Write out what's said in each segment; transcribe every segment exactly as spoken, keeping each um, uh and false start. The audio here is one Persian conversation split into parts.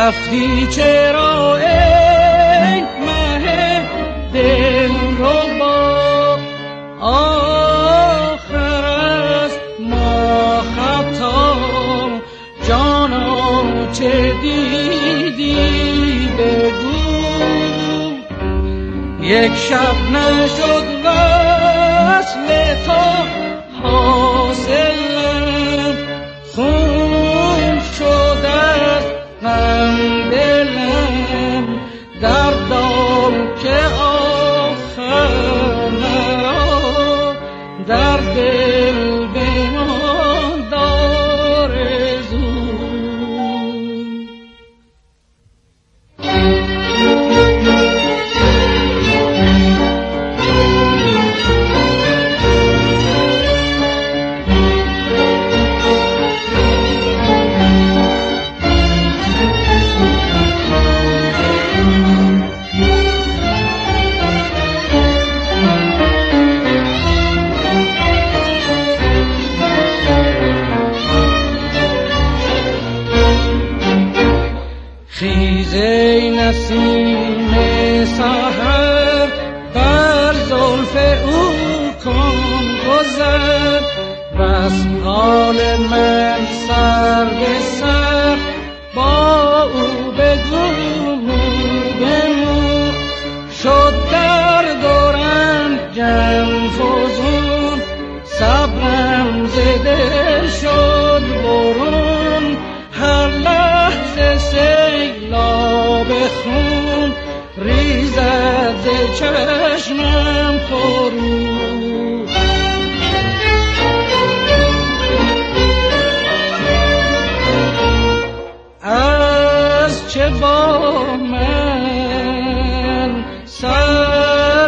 رفتی چرا ای مه دل رو با آخر است ما خطا جانا چه دیدی بگو یک شب نشد وصل تا حاصلم خون شد از غم دلم دردام که آخر مرا در دل بمان دارزو. خیز ای نسیم سحر بر زلف او کن گذر بس حال من سر به سر با او بگو بمو شد در دورم جم فزون صبرم ز دل شد برون هر لحظه سیلاب خون ریزد ز چشمم فرو. از چه با من سر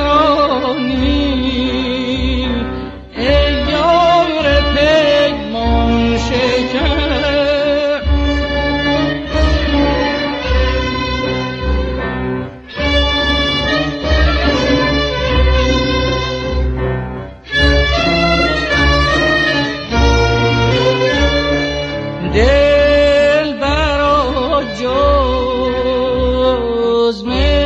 میرانی ای یار پیمان شکن دل برا جز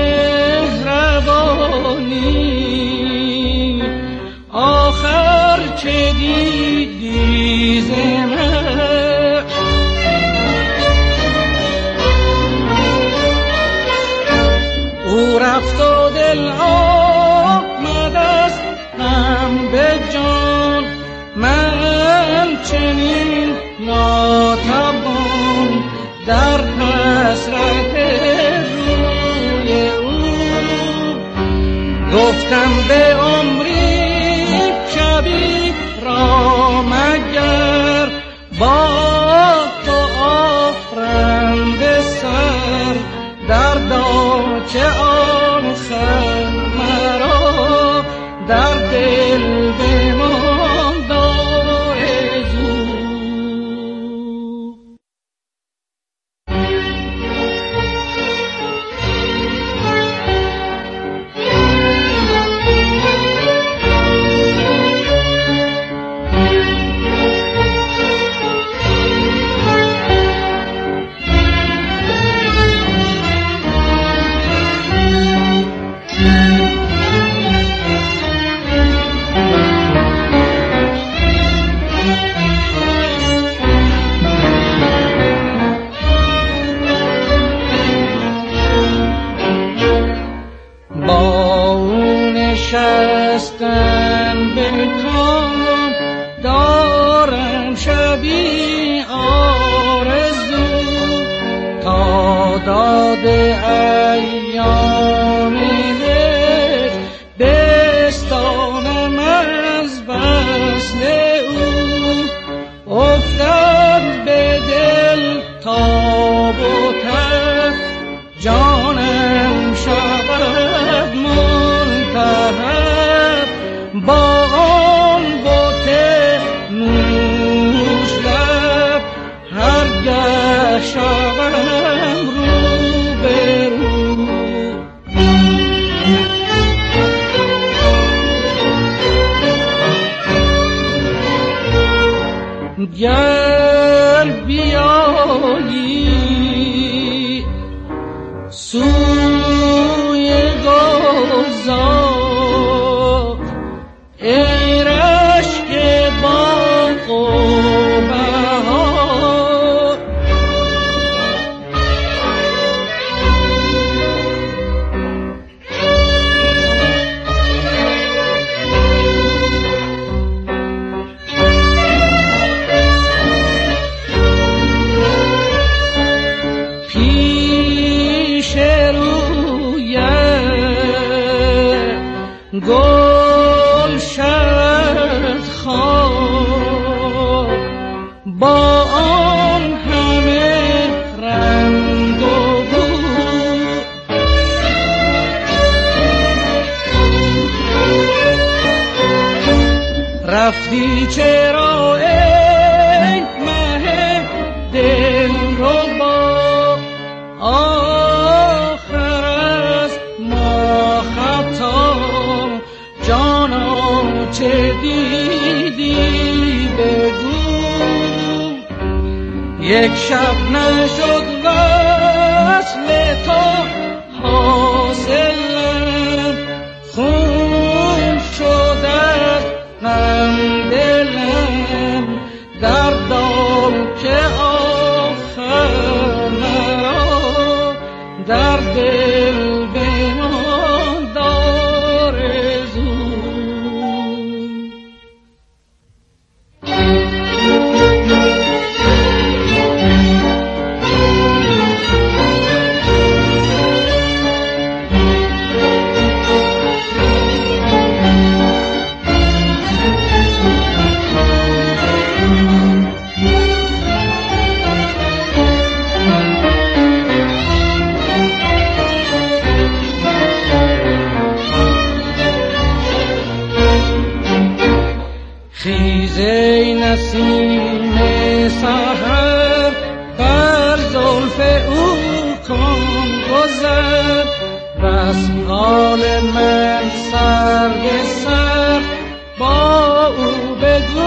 مهربانی آخر چه دیدی ز من او رفت و دل آمد از غم به جان من چنین ناتوان در حسرت روی او گفتم به عمری شبی را مگر با تو آفرنده سر دردا چه آخر مرا در دل بماند آرزو. نشستن به کام دارم شبی آرزو تا داد ایام دل بستانم از وصل او افتد به دل تاب و تب جانم شود منتهب با آن بت نوش لب هرگه شوم رو به رو. گر بیایی سوی گلزار ای رشک باغ و بهار. پیش رویت گل شد خواب با آن همه رنگ و بو. رفتی چرا ای مه دلربا، آخر از ما خطا جانا چه دیدی بگو. یک شب نشد وصل تو حاصلم، خون شد از غم دلم، دردام که آخر مرا در دل بمان دار زود. خیز ای نسیم سحر بر زلف او کن گذر، بس حال من سر به سر با او بگو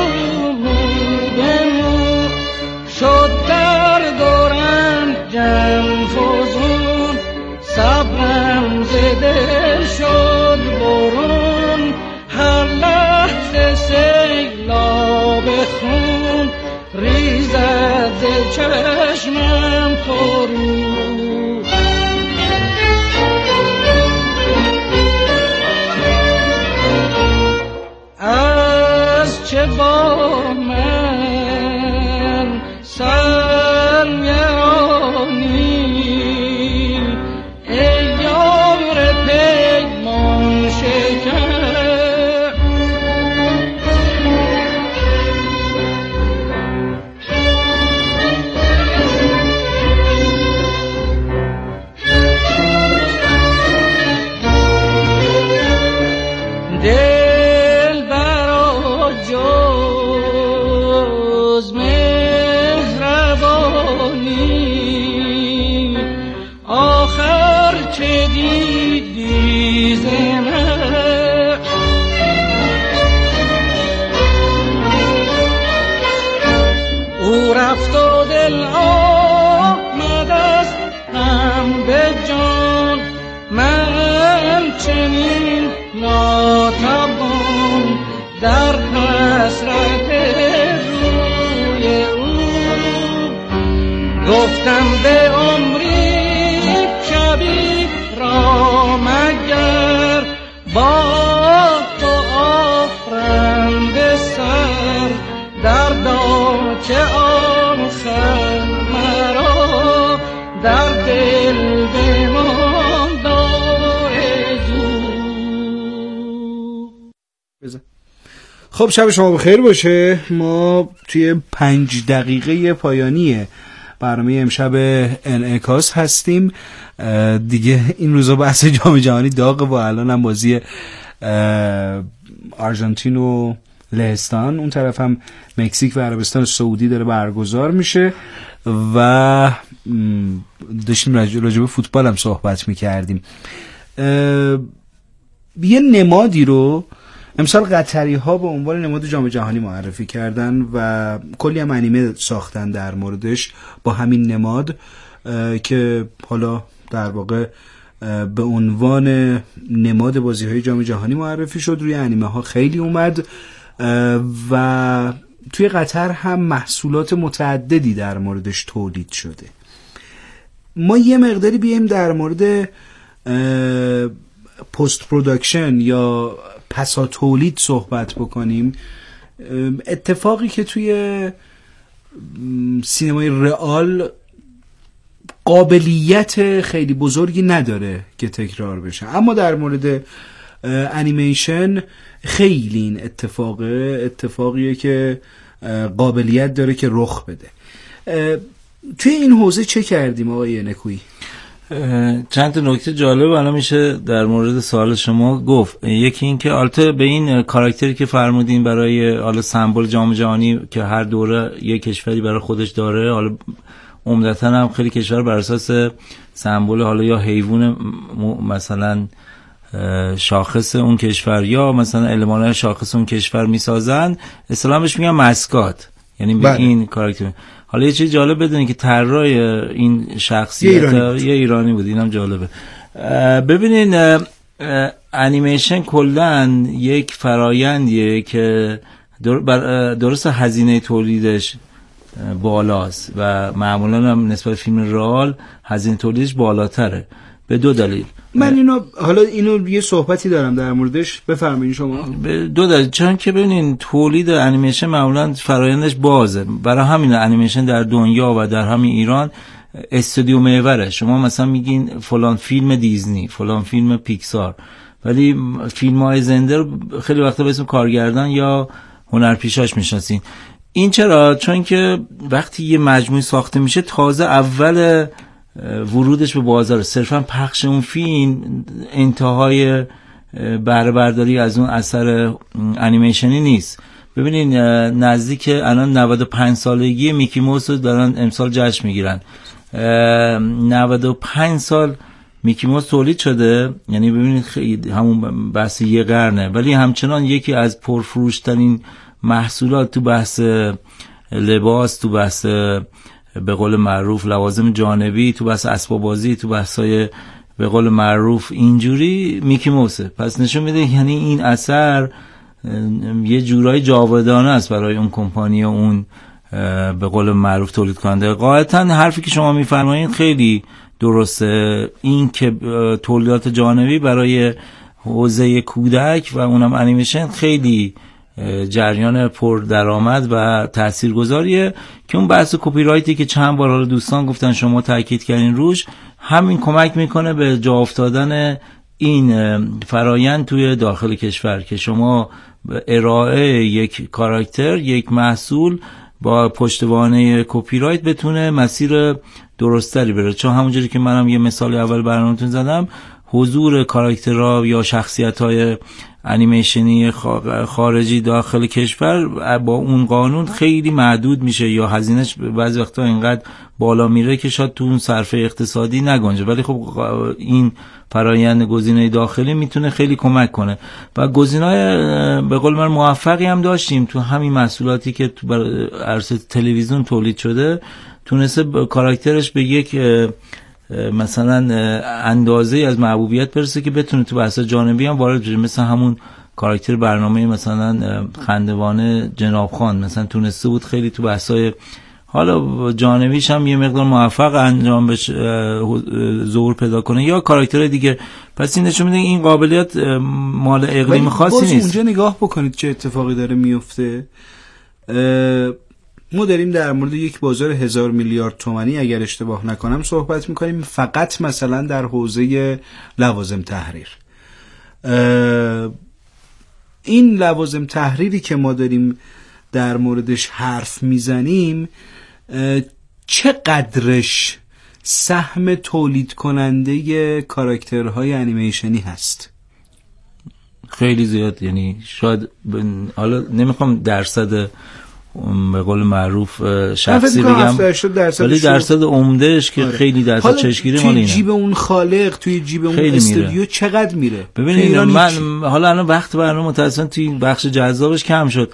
بمو. شد درد و رنجم فزون، صبرم ز دل شد برون، هر لحظه سیلاب خون ریزد ز چشمم فرو. از چه با من سرمیانی ای یار پیمان شکن. دل برا جز مهربانی آخر چه دیدی ز من. او رفت و دل آمد از هم به جان، من چنین ناتوان در حسرت روی او. گفتم به عمری شبی را مگر با تو آفرم به سر، دردا چه آخر مرا در دل بمان دار زود. خب شب شما بخیر باشه. ما توی پنج دقیقه پایانی برنامه امشب انعکاس هستیم دیگه. این روزا بحث جام جهانی داغه و الان هم بازی آرژانتین و لهستان، اون طرف هم مکزیک و عربستان سعودی داره برگزار میشه و داشتیم راجع به فوتبال هم صحبت میکردیم. یه نمادی رو امسال قطری ها به عنوان نماد جام جهانی معرفی کردن و کلی هم انیمه ساختن در موردش با همین نماد که حالا در واقع به عنوان نماد بازی‌های جام جهانی معرفی شد، روی انیمه ها خیلی اومد و توی قطر هم محصولات متعددی در موردش تولید شده. ما یه مقداری بیایم در مورد پست پروداکشن یا پسا تولید صحبت بکنیم. اتفاقی که توی سینمای رئال قابلیت خیلی بزرگی نداره که تکرار بشه، اما در مورد انیمیشن خیلی این اتفاقه اتفاقیه که قابلیت داره که رخ بده. توی این حوزه چه کردیم آقای نکویی؟ چند تا نکته جالب الان میشه در مورد سوال شما گفت. یکی این که البته به این کاراکتری که فرمودین برای حالا سمبل جام جهانی که هر دوره یک کشوری برای خودش داره، حالا عمدتاً هم خیلی کشور بر اساس سمبل حالا یا حیوان مثلا شاخص اون کشور یا مثلا المان‌های شاخص اون کشور میسازن، اصطلاحاً بهش میگن مسکات، یعنی به این کاراکتر. حالا یه چیز جالب بدونید که طراح این شخصیت یه ایرانی, یه ایرانی بود، اینم جالبه. ببینین انیمیشن کلاً یک فرایندیه که درست هزینه تولیدش بالاست و معمولاً هم نسبت به فیلم رئال هزینه تولیدش بالاتره به دو دلیل. من اینو حالا اینو یه صحبتی دارم در موردش، بفرمایید شما. به دو دلیل. چون که ببینین تولید انیمیشن معمولاً فرآیندش بازه، برای همین انیمیشن در دنیا و در همین ایران استودیو محوره. شما مثلا میگین فلان فیلم دیزنی، فلان فیلم پیکسار، ولی فیلم‌های زنده رو خیلی وقتا به اسم کارگردان یا هنرپیشاش میشناسین. این چرا؟ چون که وقتی یه مجموعه ساخته میشه تازه اول ورودش به بازار، صرفا پخش اون فیلم انتهای بهره برداری از اون اثر انیمیشنی نیست. ببینین نزدیک الان نود و پنج سالگی میکی موس رو دارن امسال جشن میگیرن. نود و پنج سال میکی موس تولید شده، یعنی ببینید خیلی همون بحث یه قرنه، ولی همچنان یکی از پرفروشترین محصولات تو بحث لباس، تو بحث به قول معروف لوازم جانبی، تو بحث اسباب بازی، تو بحثای به قول معروف اینجوری میکی موسه. پس نشون میده یعنی این اثر یه جورای جاودانه است برای اون کمپانی و اون به قول معروف تولید کننده. غالبا حرفی که شما میفرمایید خیلی درسته، این که تولیدات جانبی برای حوزه کودک و اونم انیمیشن خیلی جریان پر درآمد و تاثیرگذاریه که اون بحث کپی رایتی که چند بار دوستان گفتن شما تاکید کردین روش، همین کمک میکنه به جا افتادن این فرایند توی داخل کشور که شما ارائه یک کاراکتر، یک محصول با پشتوانه کپی رایت بتونه مسیر درستری بره. چون همونجوری که منم یه مثال اول برنامه‌تون زدم، حضور کاراکترها یا شخصیت‌های انیمیشنی خارجی داخل کشور با اون قانون خیلی محدود میشه یا هزینهش بعضی وقتا اینقدر بالا میره که شاید تو اون صرفه اقتصادی نگنجه. ولی خب این فرایند گزینه داخلی میتونه خیلی کمک کنه و گزینه‌های به قول من موفقی هم داشتیم تو همین محصولاتی که تو عرصه تلویزیون تولید شده، تونسته کاراکترش به یک مثلا اندازه از محبوبیت برسه که بتونه تو بحث جانبی هم وارد بشه. مثلا همون کاراکتر برنامه مثلا خندوانه جناب خان مثلا تونسته بود خیلی تو بحثای حالا جانبیش هم یه مقدار موفق انجام بشه، ظهور پیدا کنه، یا کاراکتر دیگه. پس این نشون میده این قابلیت مال اقلیم خاصی نیست. اونجا نگاه بکنید چه اتفاقی داره میفته. ما داریم در مورد یک بازار هزار میلیارد تومانی اگر اشتباه نکنم صحبت میکنیم، فقط مثلا در حوزه لوازم تحریر. این لوازم تحریری که ما داریم در موردش حرف میزنیم چقدرش سهم تولید کننده کاراکترهای انیمیشنی هست؟ خیلی زیاد، یعنی شاید حالا نمیخوام درصد به قول معروف شخصی بگم، ولی درصد عمدهش که آره. خیلی درصد چشمگیری مال اینه. توی جیب اون خالق، توی جیب اون استودیو چقدر میره؟ ببینید من حالا الان وقت برنامه متأسفانه توی بخش جذابش کم شد.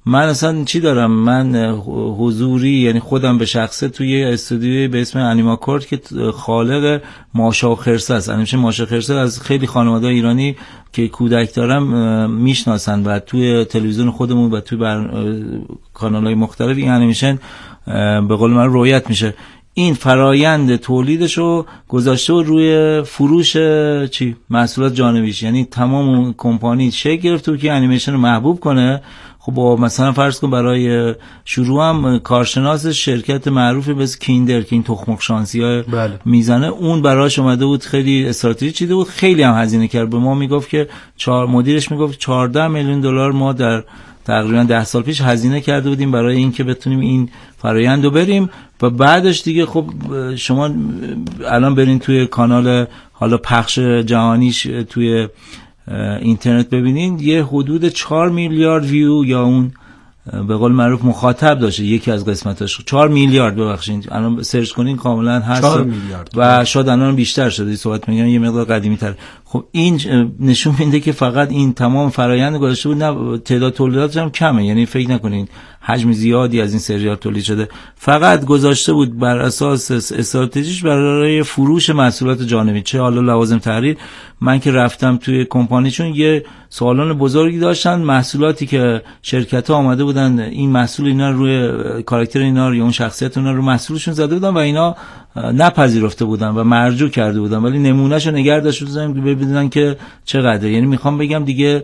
من اصلا چی دارم، من حضوری یعنی خودم به شخصه توی استودیوی به اسم انیماکورد که خالق ماشا و خرسه است، انیمیشن ماشا خرسه از خیلی خانواده ایرانی که کودک دارم میشناسن و توی تلویزیون خودمون و توی بر... کانال‌های مختلف این انیمیشن به قول من رویت میشه. این فرایند تولیدشو گذاشته و روی فروش چی محصولات جانبیش، یعنی تمام کمپانی شکل گرفت که انیمیشن رو محبوب کنه. خب با مثلا فرض کن برای شروع هم کارشناس شرکت معروفی به اسم کیندر که این تخمق شانسی ها میزنه، اون براش اومده بود خیلی استراتژی چیده بود، خیلی هم هزینه کرد. به ما میگفت که چهار مدیرش میگفت چهارده میلیون دلار ما در تقریبا ده سال پیش هزینه کرده بودیم برای اینکه بتونیم این فرآیند رو بریم. و بعدش دیگه خب شما الان برین توی کانال حالا پخش جهانیش توی اینترنت ببینین، یه حدود چهار میلیارد ویو یا اون به قول معروف مخاطب داشته یکی از قسمتاش. چهار میلیارد ببخشید، الان سرچ کنین کاملا هست و شاید الان بیشتر شده. صحبت میگم یه مقدار قدیمی تر. خب این نشون میده که فقط این تمام فرآیند گذاشته بود، نه تعداد تولیداتش هم کمه، یعنی فکر نکنین حجم زیادی از این سریال تولید شده، فقط گذاشته بود بر اساس استراتژیش برای فروش محصولات جانبی، چه حالا لوازم تحریر. من که رفتم توی کمپانیشون یه سالن بزرگی داشتن، محصولاتی که شرکت‌ها آمده بودن این محصول اینا روی کاراکتر اینا یا اون شخصیت اونا رو محصولشون زده بودن و اینا نپذیرفته بودن و مرجوع کرده بودن، ولی نمونهشو نگه داشته بودن که ببینن که چقدر. یعنی میخوام بگم دیگه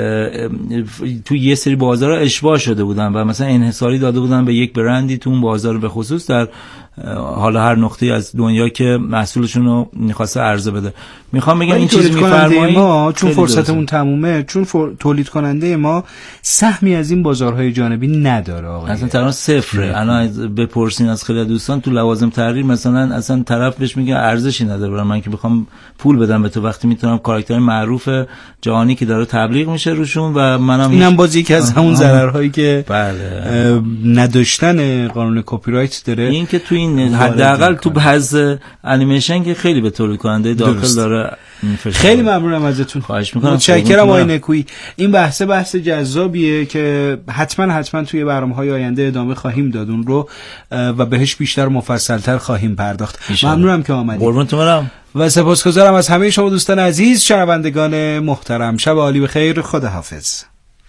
تو یه سری بازارها اشباع شده بودن و مثلا انحصاری داده بودن به یک برندی تو اون بازار، به خصوص در حالا هر نقطه از دنیا که محصولشون رو می‌خواسته عرضه بده. میخوام بگم این چیزی می‌فرمایید ما چون فرصتمون تمومه، چون فر... تولید کننده ما سهمی از این بازارهای جانبی نداره آقا، اصلا تقریبا صفره. الان بپرسین از خیلی دوستان تو لوازم تحریر مثلا اصلا طرف بهش میگه ارزشی نداره برای من که بخوام پول بدم به تو، وقتی میتونم کاراکتر معروف جهانی که داره تبلیغ میشه روشون و منم اینم باز یکی از همون ضررهایی که بله نداشتن قانون کپی رایت داره، این که تو این حداقل تو بحث انیمیشن که خیلی به تولید کننده داخل درست. داره. خیلی ممنونم ازتون، خواهش میکنم. متشکرم آقای نکویی. این بحث بحث جذابیه که حتما حتما توی برنامه‌های آینده ادامه خواهیم داد اون رو و بهش بیشتر مفصل‌تر خواهیم پرداخت. ممنونم که آمدید. قربونتون برم و سپاسگزارم از همه شما دوستان عزیز، شنوندگان محترم. شب عالی بخیر، خداحافظ.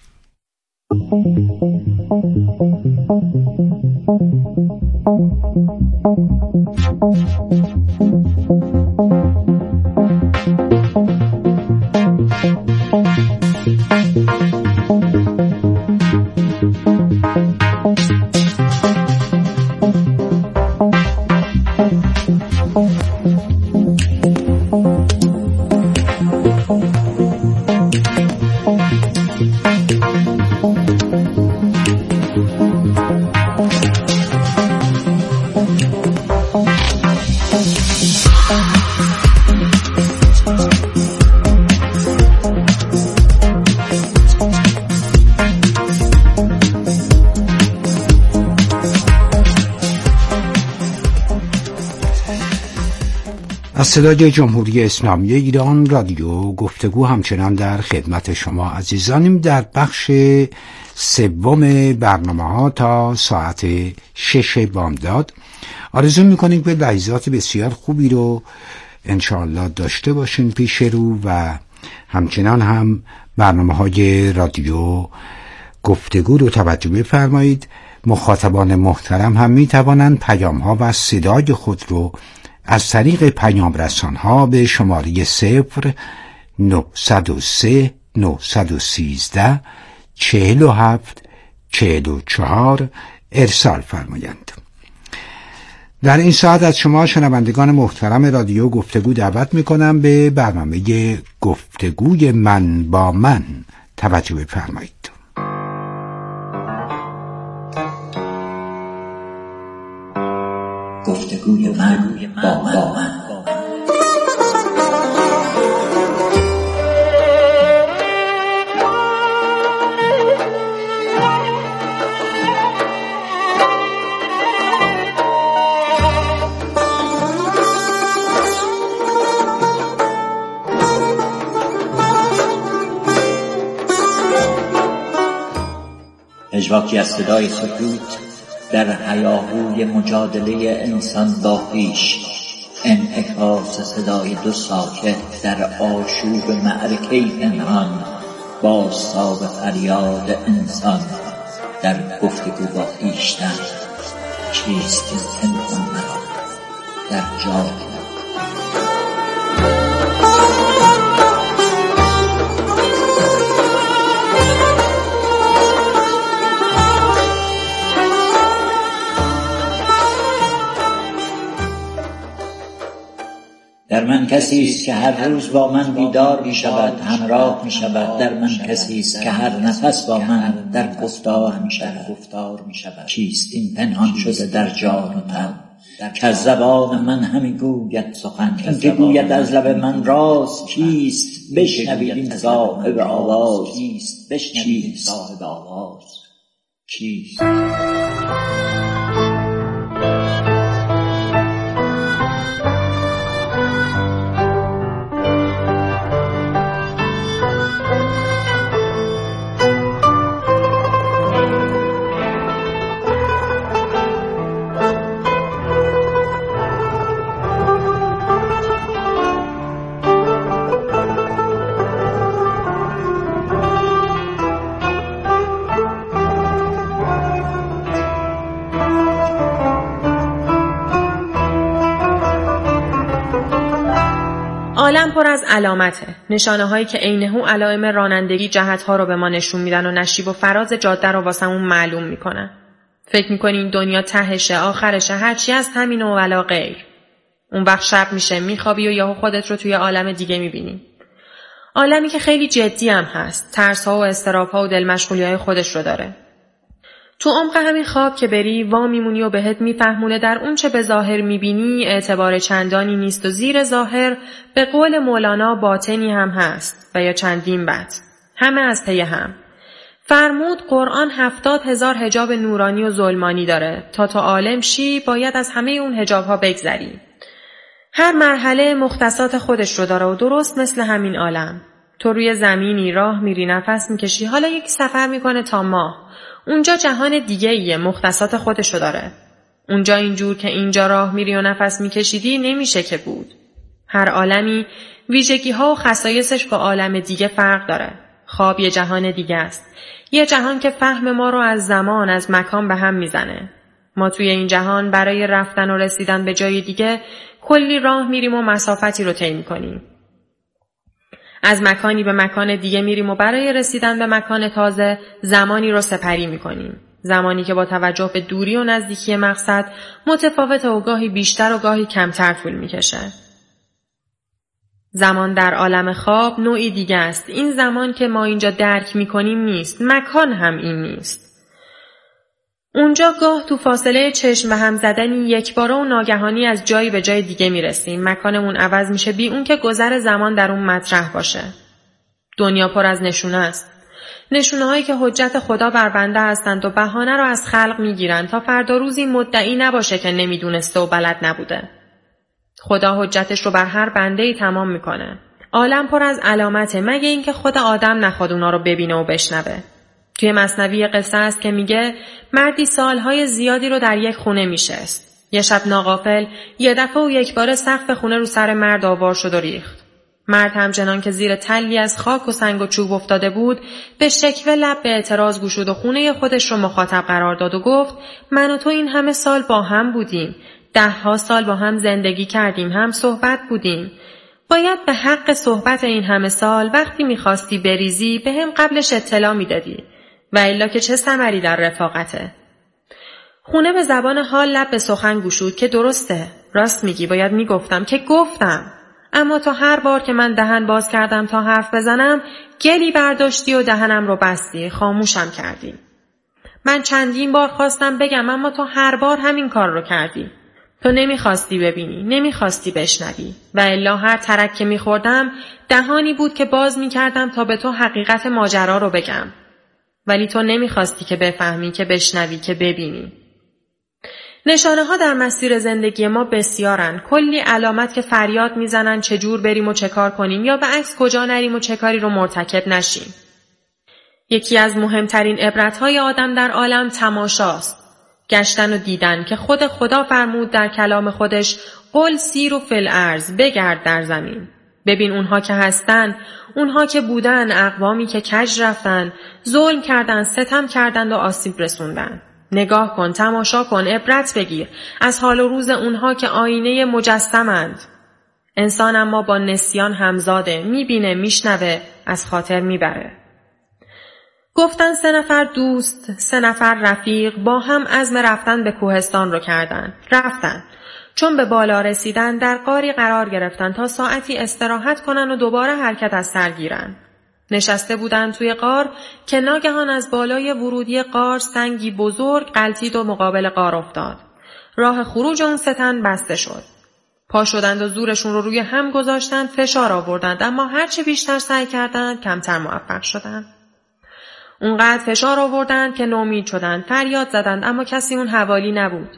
از صدای جمهوری اسلامی ایران رادیو گفتگو همچنان در خدمت شما عزیزانیم. در بخش سوم برنامه‌ها تا ساعت شش بامداد آرزو می‌کنیم که لحظات بسیار خوبی رو انشاءالله داشته باشین پیش رو و همچنان هم برنامه‌های رادیو گفتگو رو توجه بفرمایید. مخاطبان محترم هم می‌توانند پیام‌ها و صدای خود رو از طریق پیام رسان ها به شماره صفر نهصد و سه نهصد و سیزده چهل و هفت چهل و چهار ارسال فرمایند. در این ساعت از شما شنوندگان محترم رادیو گفتگو دعوت میکنم به برنامه گفتگوی من با من توجه بفرمایید. گفتگوی من با من. پژواکی از صدای سکوت در هیاهوی مجادله انسان با خویش، انعکاس صدای دو ساکت در آشوب معرکه پنهان، بازتاب فریاد انسان در گفتگو با خویشتن. چیست این پنهان مرا در جای در من کسی است که هر روز با من بیدار می شود، همراه می شود. در من کسی است که هر نفس با من در گفتار می شود. چیست این پنهان شده در جان و تن که از زبان من همی گوید سخن، که گوید از لب من راز. کیست بشنوید این صاحب آواز؟ کیست بشنوید صاحب آواز؟ کیست؟ عالم پر از علامته، نشانه هایی که عینه‌هو علائم رانندگی جهت ها رو به ما نشون میدن و نشیب و فراز جاده رو واسمون معلوم میکنن. فکر میکنی این دنیا تهشه، آخرشه، هرچی از همین و ولا غیر. اون وقت شب میشه، میخوابی و یهو خودت رو توی عالم دیگه میبینی. عالمی که خیلی جدی هم هست، ترس ها و اضطراب ها و دل مشغولی های خودش رو داره. تو عمق همین خواب که بری وا میمونی و بهت میفهمونه در اون چه به ظاهر میبینی اعتبار چندانی نیست و زیر ظاهر به قول مولانا باطنی هم هست و یا چندین بد، همه از پی هم. فرمود قرآن هفتاد هزار حجاب نورانی و ظلمانی داره، تا تو عالم شی باید از همه اون حجاب ها بگذری. هر مرحله مختصات خودش رو داره و درست مثل همین عالم. تو روی زمینی راه میری، نفس میکشی، حالا یکی سفر میکنه تا ماه. اونجا جهان دیگه ایه، مختصات خودشو داره. اونجا اینجور که اینجا راه میری و نفس میکشیدی نمیشه که بود. هر عالمی ویژگی ها و خصایصش با عالم دیگه فرق داره. خواب یه جهان دیگه است. یه جهان که فهم ما رو از زمان، از مکان به هم میزنه. ما توی این جهان برای رفتن و رسیدن به جای دیگه کلی راه میریم و مسافتی رو طی میکنیم. از مکانی به مکان دیگه میریم و برای رسیدن به مکان تازه زمانی رو سپری میکنیم. زمانی که با توجه به دوری و نزدیکی مقصد متفاوت و گاهی بیشتر و گاهی کمتر طول میکشه. زمان در عالم خواب نوعی دیگه است. این زمان که ما اینجا درک میکنیم نیست. مکان هم این نیست. اونجا گاه تو فاصله چشم به هم زدنی یکباره و ناگهانی از جایی به جای دیگه میرسیم. مکانمون عوض میشه بی اون که گذر زمان در اون مطرح باشه. دنیا پر از نشونه است. نشونه هایی که حجت خدا بر بنده هستند و بهانه رو از خلق میگیرن تا فردا روزی مدعی نباشه که نمیدونسته و بلد نبوده. خدا حجتش رو بر هر بنده‌ای تمام میکنه. عالم پر از علامته، مگه اینکه خود آدم نخواد اونا رو ببینه و بشنوه. توی مثنوی قصه است که میگه مردی سالهای زیادی رو در یک خونه میشست. یه شب ناغافل یه دفعه و یک بار سقف خونه رو سر مرد آوار شد و ریخت. مرد همچنان که زیر تلی از خاک و سنگ و چوب افتاده بود به شکوه لب به اعتراض گشود و خونه خودش رو مخاطب قرار داد و گفت من و تو این همه سال با هم بودیم، ده ها سال با هم زندگی کردیم، هم صحبت بودیم. باید به حق صحبت این همه سال وقتی میخواستی بریزی به هم قبلش اطلاع میدادی و الا که چه ثمری در رفاقته. خونه به زبان حال لب به سخن گشود که درسته، راست میگی، باید میگفتم که گفتم، اما تا هر بار که من دهن باز کردم تا حرف بزنم گلی برداشتی و دهنم رو بستی، خاموشم کردی. من چندین بار خواستم بگم اما تو هر بار همین کار رو کردی. تو نمیخواستی ببینی، نمیخواستی بشنوی و الا هر ترک که میخوردم دهانی بود که باز میکردم تا به تو حقیقت ماجرا رو بگم. ولی تو نمیخواستی که بفهمی، که بشنوی، که ببینی. نشانه ها در مسیر زندگی ما بسیارن. کلی علامت که فریاد میزنن چجور بریم و چه کار کنیم یا به عکس کجا نریم و چه کاری رو مرتکب نشیم. یکی از مهمترین عبرت‌های آدم در عالم تماشاست. گشتن و دیدن که خود خدا فرمود در کلام خودش قل سیروا فی الارض، بگرد در زمین. ببین اونها که هستن، اونها که بودن، اقوامی که کج رفتن، ظلم کردن، ستم کردند و آسیب رسوندن. نگاه کن، تماشا کن، عبرت بگیر از حال و روز اونها که آینه مجسمند. انسان اما با نسیان همزاده، میبینه، میشنوه، از خاطر میبره. گفتن سه نفر دوست، سه نفر رفیق با هم عزم رفتن به کوهستان رو کردن. رفتن. چون به بالا رسیدن در غاری قرار گرفتن تا ساعتی استراحت کنن و دوباره حرکت از سر گیرن. نشسته بودن توی غار که ناگهان از بالای ورودی غار سنگی بزرگ غلتید و مقابل غار افتاد. راه خروج اون سه تن بسته شد. پا شدند و زورشون رو روی هم گذاشتن، فشار آوردند، اما هرچه بیشتر سعی کردند کمتر موفق شدند. اونقدر فشار آوردند که نومید شدند، فریاد زدند، اما کسی اون حوالی نبود.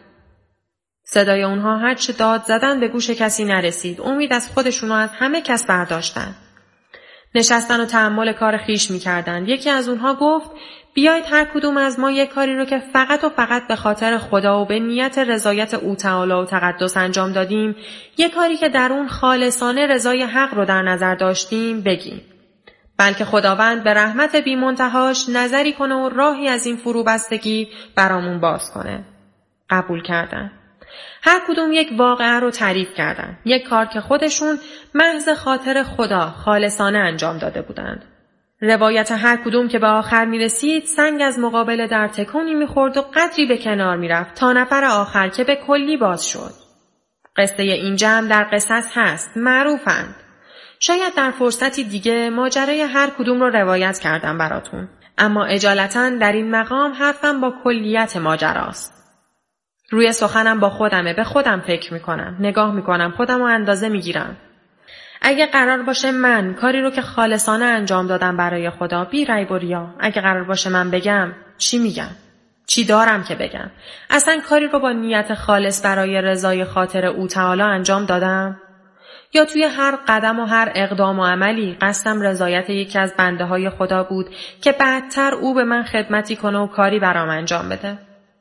صدای اونها هرچه داد زدن به گوش کسی نرسید. امید از خودشون و از همه کس برداشتن. نشستن و تأمل کار خیش می‌کردند. یکی از اونها گفت بیایید هر کدوم از ما یک کاری رو که فقط و فقط به خاطر خدا و به نیت رضایت او تعالی و تقدس انجام دادیم، یک کاری که در اون خالصانه رضای حق رو در نظر داشتیم بگیم. بلکه خداوند به رحمت بی منتهاش نظری کنه و راهی از این فروبستگی برامون باز کنه. قبول کردن. هر کدوم یک واقعه رو تعریف کردن. یک کار که خودشون محض خاطر خدا خالصانه انجام داده بودند. روایت هر کدوم که به آخر می رسید سنگ از مقابل در تکونی می خورد و قدری به کنار می رفت تا نفر آخر که به کلی باز شد. قصه این جمع در قصص هست. معروفند. شاید در فرصتی دیگه ماجرای هر کدوم رو روایت کردم براتون. اما اجالتاً در این مقام حرفم با کلیت ماجراست. روی سخنم با خودمه، به خودم فکر میکنم، نگاه میکنم، خودم رو اندازه میگیرم. اگه قرار باشه من کاری رو که خالصانه انجام دادم برای خدا بی ریب و ریا، اگه قرار باشه من بگم، چی میگم؟ چی دارم که بگم؟ اصلا کاری رو با نیت خالص برای رضای خاطر او تعالی انجام دادم؟ یا توی هر قدم و هر اقدام و عملی قصدم رضایت یکی از بنده های خدا بود که بعدتر او به من خدمتی کنه و کاری برام انجام بده؟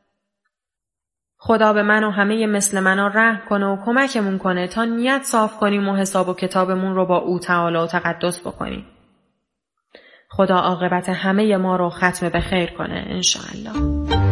خدا به من و همه مثل منا رحم کنه و کمکمون کنه تا نیت صاف کنیم و حساب و کتابمون رو با او تعالی و تقدس بکنیم. خدا عاقبت همه ما رو ختم به خیر کنه انشاءالله.